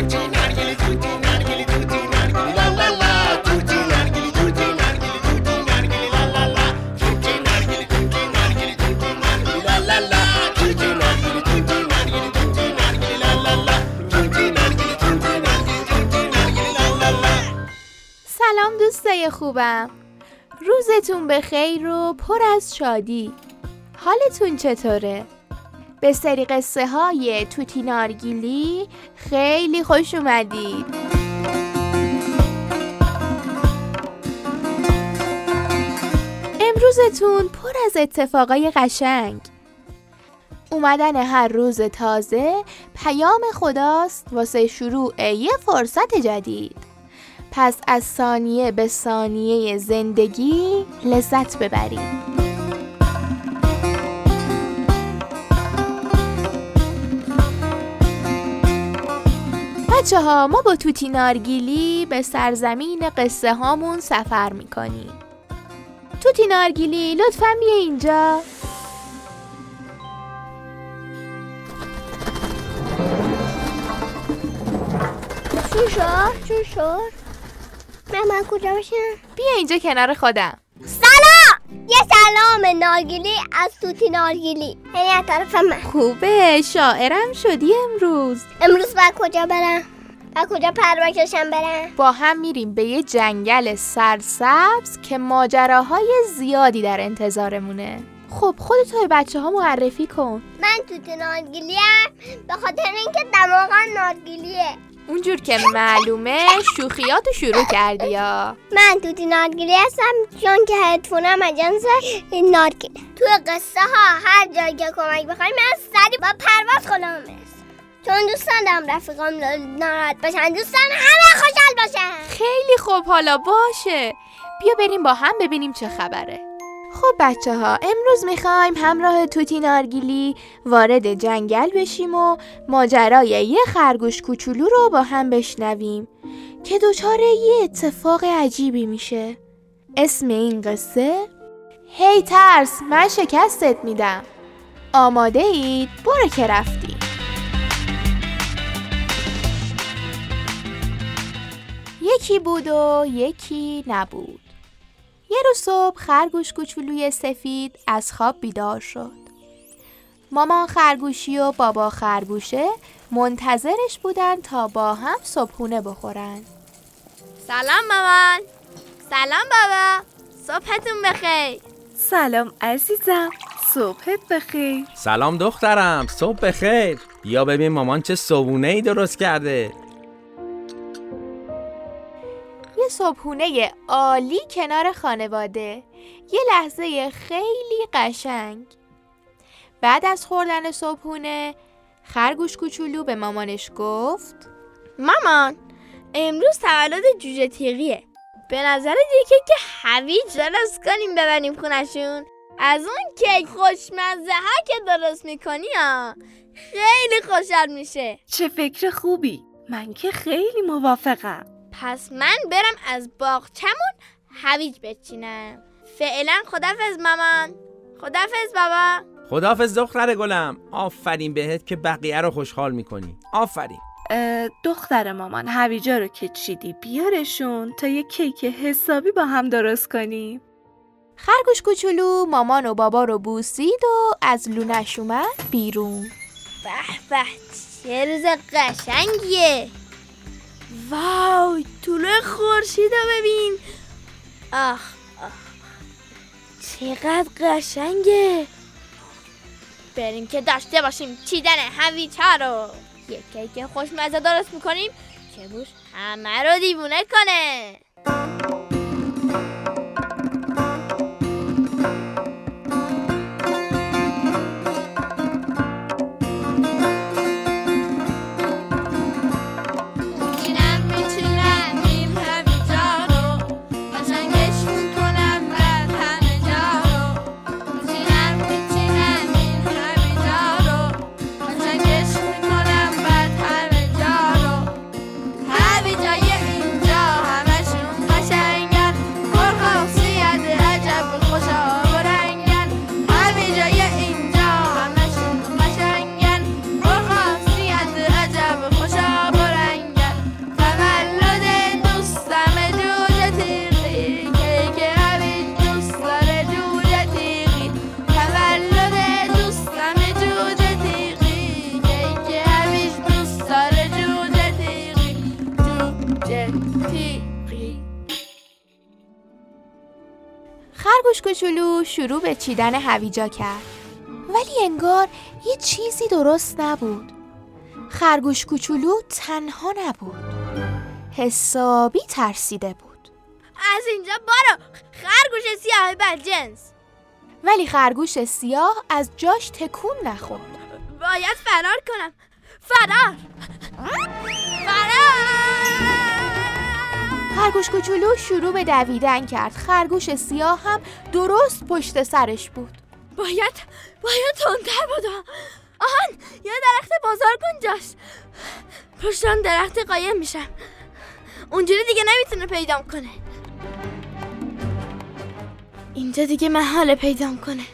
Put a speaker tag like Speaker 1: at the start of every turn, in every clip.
Speaker 1: سلام دوستای خوبم، روزتون بخیر و پر از شادی. حالتون چطوره؟ به سری قصه های توتی نارگیلی خیلی خوش اومدید. امروزتون پر از اتفاقای قشنگ. اومدن هر روز تازه پیام خداست واسه شروع یه فرصت جدید. پس از ثانیه به ثانیه زندگی لذت ببرید. بچه ها، ما با توتی نارگیلی به سرزمین قصه هامون سفر میکنیم. توتی نارگیلی لطفاً بیا اینجا.
Speaker 2: چون شد؟ من کجا باشم؟
Speaker 1: بیا اینجا کنار خودم.
Speaker 2: سلام! یه سلام نارگیلی از توتی نارگیلی، یعنی از طرف من.
Speaker 1: خوبه، شاعرم شدی امروز.
Speaker 2: امروز باید کجا برم؟ باید کجا پرواز برم؟
Speaker 1: با هم میریم به یه جنگل سرسبز که ماجراهای زیادی در انتظارمونه. خب خودتو به بچه ها معرفی کن.
Speaker 2: من توتی نارگیلیم به خاطر اینکه دماغم نارگیلیه.
Speaker 1: اونجور که معلومه شوخیاتو شروع کردی یا؟
Speaker 2: من توتی نارگیلی هستم چون که هدفونم اجنس نارگیله. توی قصه ها هر جایی که کمک بخوایم من سریع با پرواز خودم برسم، چون دوست ندارم رفیقام ناراحت باشن، دوست دارم همه خوشحال باشن.
Speaker 1: خیلی خوب، حالا باشه، بیا بریم با هم ببینیم چه خبره. خب بچه ها، امروز میخوایم همراه توتی نارگیلی وارد جنگل بشیم و ماجرای یه خرگوش کوچولو رو با هم بشنویم که دچار یه اتفاق عجیبی میشه. اسم این قصه هی ترس من شکستت میدم. آماده اید؟ برو که رفتی. یکی بود و یکی نبود. یه روز صبح خرگوش کوچولوی سفید از خواب بیدار شد. مامان خرگوشی و بابا خرگوشه منتظرش بودن تا با هم صبحونه بخورن.
Speaker 3: سلام مامان. سلام بابا. صبحتون بخیر.
Speaker 4: سلام عزیزم، صبحت بخیر.
Speaker 5: سلام دخترم، صبح بخیر. یا ببین مامان چه صبحونه‌ای درست کرده.
Speaker 1: یه صبحونه عالی کنار خانواده. یه لحظه خیلی قشنگ. بعد از خوردن صبحونه خرگوش کوچولو به مامانش گفت
Speaker 3: مامان، امروز تولد جوجه تیغیه. به نظر دیگه که هویج درست کنیم ببریم خونشون. از اون کیک خوشمزه ها که درست میکنی ها، خیلی خوشحال میشه.
Speaker 4: چه فکر خوبی، من که خیلی موافقم.
Speaker 3: پس من برم از باغچمون هویج بچینم. فعلا خدافظ مامان. خدافظ بابا.
Speaker 5: خداحافظ دختر گلم. آفرین بهت که بقیه رو خوشحال میکنی. آفرین.
Speaker 4: دختر مامان، هویجا رو که چیدی بیارشون تا یه کیک حسابی با هم درست کنیم.
Speaker 1: خرگوش کوچولو مامان و بابا رو بوسید و از لونش اومد بیرون.
Speaker 3: به به، چه روز قشنگیه. واو، طلوع خورشید رو ببین. آخ چقدر قشنگه. بریم که داشته باشیم چیدن هویج‌ها رو. یک کیک خوشمزه درست میکنیم که بوش همه رو دیوونه کنه.
Speaker 6: اینجا همشون قشنگن،
Speaker 1: خرگوش کوچولو شروع به چیدن هویجا کرد، ولی انگار یه چیزی درست نبود. خرگوش کوچولو تنها نبود، حسابی ترسیده بود.
Speaker 3: از اینجا برو خرگوش سیاه بدجنس.
Speaker 1: ولی خرگوش سیاه از جاش تکون نخورد.
Speaker 3: باید فرار کنم. فرار.
Speaker 1: خرگوش کوچولو شروع به دویدن کرد. خرگوش سیاه هم درست پشت سرش بود.
Speaker 3: باید تندتر بودم. آهان یه درخت بازار اونجاست. پشت درخت قایم میشم. اونجوری دیگه نمیتونه پیدام کنه. اینجا دیگه محاله پیدام کنه.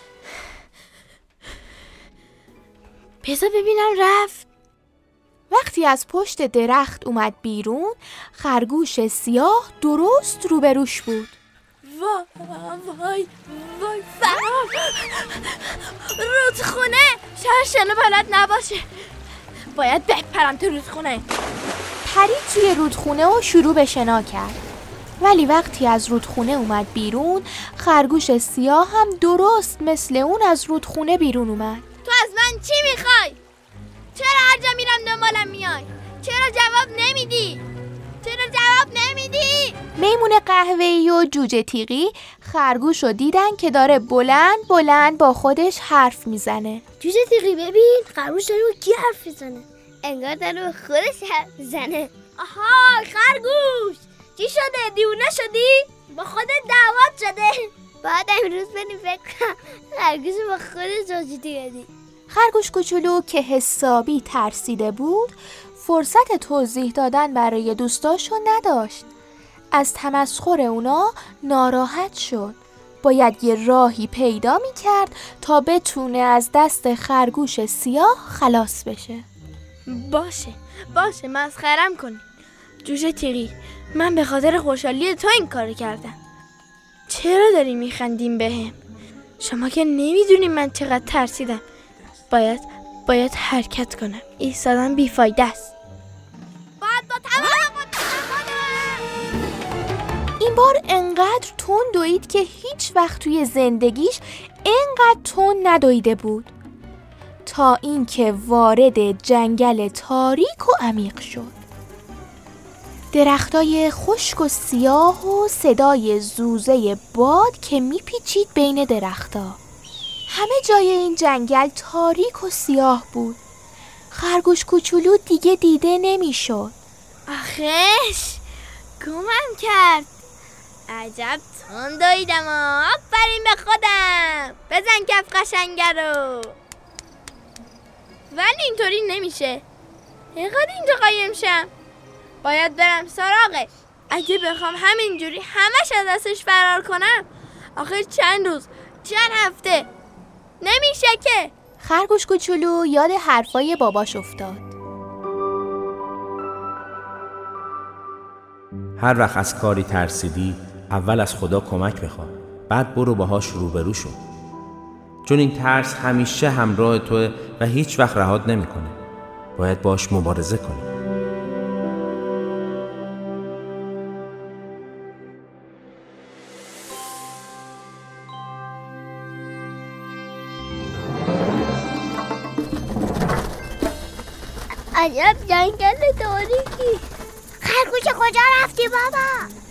Speaker 3: بذار ببینم رفت.
Speaker 1: وقتی از پشت درخت اومد بیرون، خرگوش سیاه درست روبروش بود.
Speaker 3: وای فرار. رودخونه. شنو بلد نباشه. باید بپرم تو رودخونه.
Speaker 1: پرید توی رودخونه و شروع به شنا کرد. ولی وقتی از رودخونه اومد بیرون، خرگوش سیاه هم درست مثل اون از رودخونه بیرون اومد.
Speaker 3: تو از من چی میخوای؟ چرا هر جا میرم دنبالم میای؟ چرا جواب نمیدی؟
Speaker 1: میمون قهوه‌ای و جوجه تیغی خرگوش رو دیدن که داره بلند بلند با خودش حرف میزنه.
Speaker 2: جوجه تیغی ببین، خرگوش داره با کی حرف میزنه؟ انگار داره با خودش حرف میزنه.
Speaker 3: آها خرگوش، چی شده؟ دیوونه شدی؟ با خودت دعوت شده؟
Speaker 2: بعد امروز بریم فکر کنم خرگوش با خودش جوجه تیغی.
Speaker 1: خرگوش کوچولو که حسابی ترسیده بود، فرصت توضیح دادن برای دوستاشو نداشت. از تمسخر اونا ناراحت شد. باید یه راهی پیدا می‌کرد تا بتونه از دست خرگوش سیاه خلاص بشه.
Speaker 3: باشه مسخرم کنی. جوجه تیغی، من به خاطر خوشحالی تو این کارو کردم. چرا داری میخندیم بهم؟ شما که نمیدونین من چقدر ترسیدم. باید حرکت کنم. ایستادن بیفایده است.
Speaker 1: این بار انقدر تند دوید که هیچ وقت توی زندگیش انقدر تند ندویده بود، تا اینکه وارد جنگل تاریک و عمیق شد. درختای خشک و سیاه و صدای زوزه باد که میپیچید بین درختا. همه جای این جنگل تاریک و سیاه بود. خرگوش کوچولو دیگه دیده نمیشد.
Speaker 3: آخش گمم کرد. عجب تند دویدم. آفرین به خودم. بزن کف قشنگه رو. ولی اینطوری نمیشه. اینقدر اینجا قایم شم. باید برم سراغش. اگه بخوام همینجوری همش از دستش فرار کنم، آخه چند روز چند هفته نمیشه که.
Speaker 1: خرگوش کوچولو یاد حرفای باباش افتاد.
Speaker 5: هر وقت از کاری ترسیدی، اول از خدا کمک بخواه، بعد برو باهاش روبرو شو. چون این ترس همیشه همراه توه و هیچ وقت رهات نمیکنه. باید باهاش مبارزه کنی.
Speaker 2: عجب جنگل تاریکی. خرگوش کجا رفتی بابا؟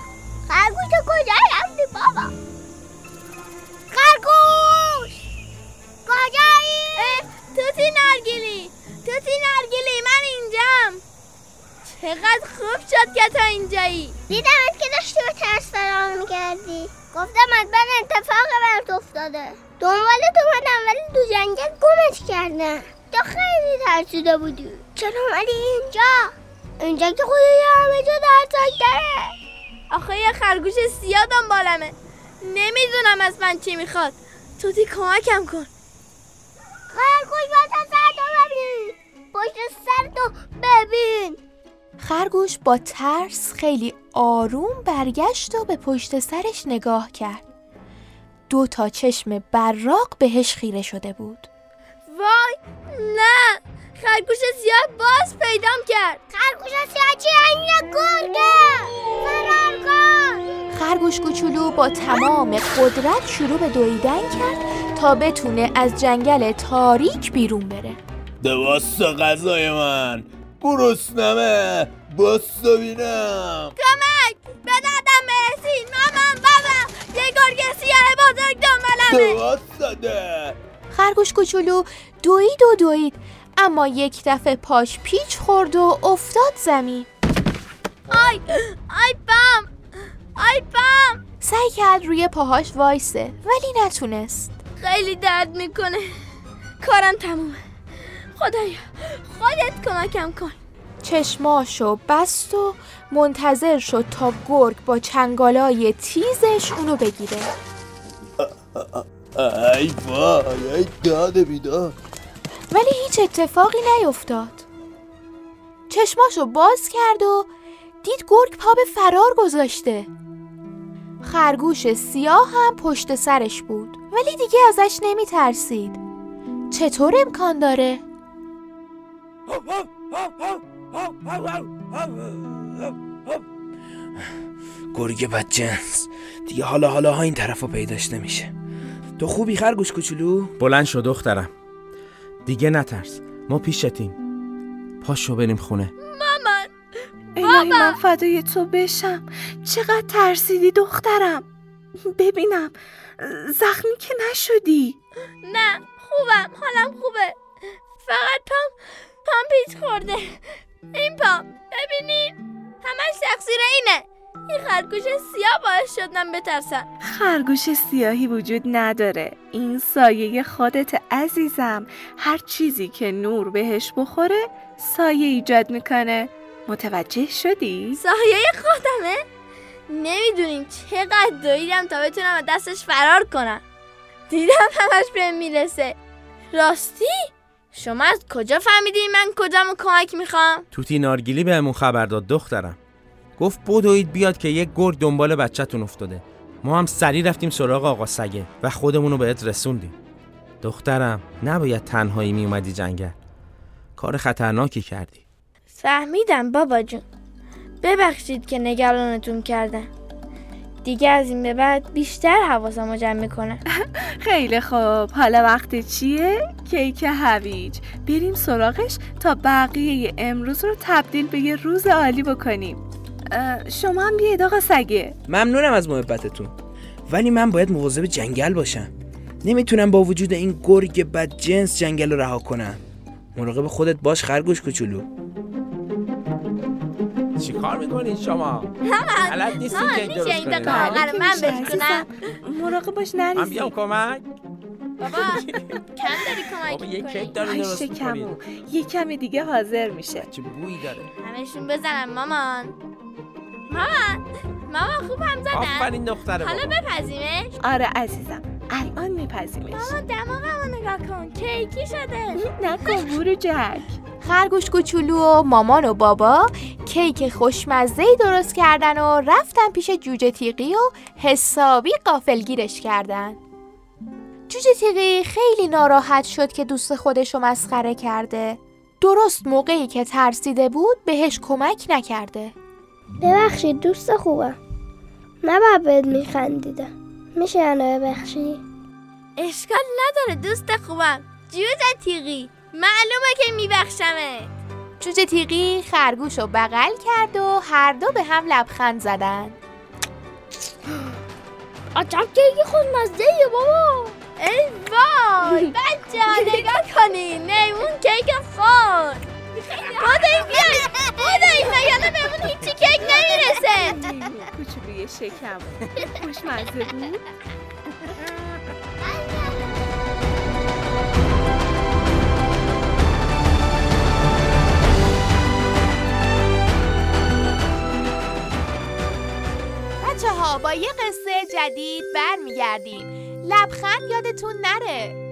Speaker 2: خرگوش کجایی؟
Speaker 3: توتی نرگیلی من اینجام. چقدر خوب شد که تو اینجایی.
Speaker 2: دیدمت که داشتی به ترس فرار میکردی. گفتم حتما اتفاق برات افتاده. دنبال تو اومدم ولی تو جنگل گمت کردن. تو خیلی ترسیده بودی. چرا اومدی اینجا که خودی همه جا ترسناک‌تره.
Speaker 3: آخه یه خرگوش سیاه دنبالمه. نمیدونم از من چی میخواد. توتی کمکم کن.
Speaker 2: خرگوش پشت سرتو ببین. پشت سرتو ببین.
Speaker 1: خرگوش با ترس خیلی آروم برگشت و به پشت سرش نگاه کرد. 2 چشم براق بهش خیره شده بود.
Speaker 3: وای نه، خرگوش سیاه باز پیدام کرد.
Speaker 2: خرگوش سیاه چی؟ این گرگه. فرار کن.
Speaker 1: خرگوش کوچولو با تمام قدرت شروع به دویدن کرد تا بتونه از جنگل تاریک بیرون بره.
Speaker 5: دواستا غذای من، گرسنمه، باستا بینم.
Speaker 3: کمک! به دردم برسید مامان بابا، یه گرگ سیاه بزرگ دنبالمه.
Speaker 5: دواستا ده.
Speaker 1: خرگوش کوچولو دوید اما یک دفعه پاش پیچ خورد و افتاد زمین.
Speaker 3: آی پام.
Speaker 1: سعی کرد روی پاهاش وایسه ولی نتونست.
Speaker 3: خیلی درد میکنه، کارم تمومه. خدایا خودت کمکم کن.
Speaker 1: چشماشو بست و منتظر شد تا گرگ با چنگالای تیزش اونو بگیره.
Speaker 5: ای وای، ای داده بیداد.
Speaker 1: ولی هیچ اتفاقی نیفتاد. چشماشو باز کرد و دید گرگ پا به فرار گذاشته. خرگوش سیاه هم پشت سرش بود ولی دیگه ازش نمی ترسید. چطور امکان داره؟
Speaker 6: گرگ بدجنس دیگه حالا این طرفو پیداش نمیشه. تو خوبی خرگوش کوچولو؟
Speaker 5: بلند شو دخترم، دیگه نترس، ما پیشتیم. پاشو بریم خونه.
Speaker 3: مامان
Speaker 4: الهی من فدای تو بشم. چقدر ترسیدی دخترم. ببینم زخمی که نشدی.
Speaker 3: نه خوبم، حالم خوبه، فقط پام پیچ خورده. این پام ببینین همش تقصیر اینه. این خرگوش سیاه باعث شد من بترسم.
Speaker 4: خرگوش سیاهی وجود نداره. این سایه خودت عزیزم. هر چیزی که نور بهش بخوره سایه ایجاد میکنه. متوجه شدی؟
Speaker 3: سایه خودمه؟ نمیدونین چقدر دویدم تا بتونم از دستش فرار کنم. دیدم همش بهم میرسه. راستی؟ شما از کجا فهمیدین من کجامو کمک میخوام؟
Speaker 5: توتی نارگیلی بهمون خبر داد دخترم. گفت بدوید بیاد که یک گرگ دنبال بچه‌تون افتاده. ما هم سریع رفتیم سراغ آقا سگه و خودمونو بهت رسوندیم. دخترم نباید تنهایی می اومدی جنگل. کار خطرناکی کردی.
Speaker 3: فهمیدم بابا جون. ببخشید که نگرانتون کردم. دیگه از این به بعد بیشتر حواسمو جمع میکنم.
Speaker 4: خیلی خوب. حالا وقت چیه؟ کیک هویج. بریم سراغش تا بقیه امروز رو تبدیل به یه روز عالی بکنیم. شما هم بیاید آقا سگه.
Speaker 6: ممنونم از محبتتون، ولی من باید مواظب جنگل باشم. نمیتونم با وجود این گرگ بدجنس جنگل رو رها کنم. مراقب خودت باش خرگوش کوچولو.
Speaker 5: چی کار میکنین شما؟ بلد نیستین که درست
Speaker 3: این
Speaker 5: کنین.
Speaker 3: دقیقه رو من بشکنم.
Speaker 4: مراقب باش
Speaker 5: من
Speaker 4: نریزی.
Speaker 5: بیام کمک؟
Speaker 3: بابا کم داری
Speaker 5: بابا
Speaker 3: کمک
Speaker 5: یک
Speaker 3: میکنی.
Speaker 5: کیک داری درست
Speaker 4: شکمو
Speaker 5: میکنین.
Speaker 4: یه کمی دیگه حاضر میشه.
Speaker 5: چه بویی داره.
Speaker 3: همشون بزنم مامان خوبم زدن.
Speaker 5: آفرین دختره.
Speaker 3: حالا
Speaker 5: بابا.
Speaker 3: بپزیمش.
Speaker 4: آره عزیزم الان میپذیمش.
Speaker 3: مامان دماغمو نگاه کن، کیکی شده.
Speaker 4: نکن برو جک.
Speaker 1: خرگوش کوچولو و مامان و بابا کیک خوشمزه‌ای درست کردن و رفتن پیش جوجه تیغی و حسابی غافلگیرش کردن. جوجه تیغی خیلی ناراحت شد که دوست خودشو مسخره کرده. درست موقعی که ترسیده بود بهش کمک نکرده.
Speaker 2: ببخشید دوست خوبم، نباید بهت میخندیدم، میشه منو ببخشی؟
Speaker 3: اشکال نداره دوست خوبم. جوجه تیغی معلومه که میبخشمه.
Speaker 1: جوجه تیغی خرگوشو بغل کرد و هر دو به هم لبخند زدن.
Speaker 2: عجب کیک خوشمزه‌ایه بابا.
Speaker 3: ای وای بچه ها نگاه کنین، میمون کیک خورد. بودایی بیاید مگه بهمون هیچی کیک نمیرسه.
Speaker 4: کوچولوی شکم خوشمزه بود.
Speaker 1: بچه ها با یه قصه جدید برمیگردیم. لبخند یادتون نره.